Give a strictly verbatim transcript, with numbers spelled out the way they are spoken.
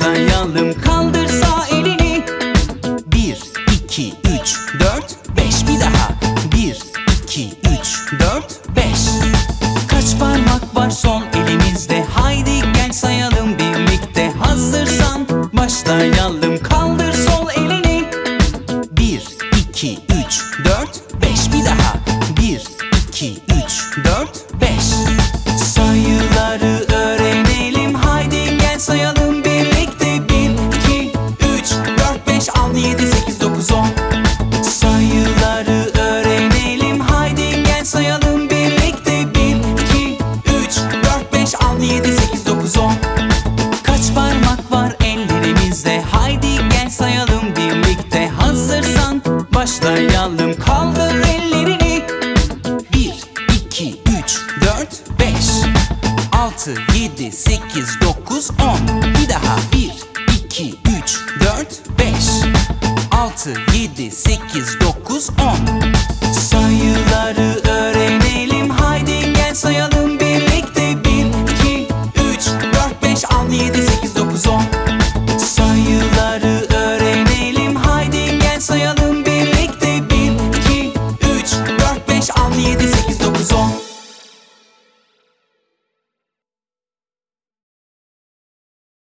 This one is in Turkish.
Başlayalım, kaldır sağ elini. Bir, iki, üç, dört, beş. Bir daha. Bir, iki, üç, dört, beş. Kaç parmak var sol elimizde? Haydi gel sayalım birlikte. Hazırsan başlayalım, kaldır sol elini. Bir, iki, üç, dört, beş. Bir daha. Bir, iki, üç, dört, beş. Sayıları öğrenelim, haydi gel sayalım birlikte. Bir, iki, üç, dört, beş, altı, yedi, sekiz, dokuz, on. Sayıları öğrenelim, haydi gel sayalım birlikte. Bir, iki, üç, dört, beş, altı, yedi, sekiz, dokuz, on. Kaç parmak var ellerimizde? Haydi gel sayalım birlikte. Hazırsan başlayalım, kaldır ellerini. Bir, iki, üç, dört, beş. Altı, yedi, sekiz, dokuz, on. Bir daha. Bir, iki, üç, dört, beş. Altı, yedi, sekiz, dokuz, on.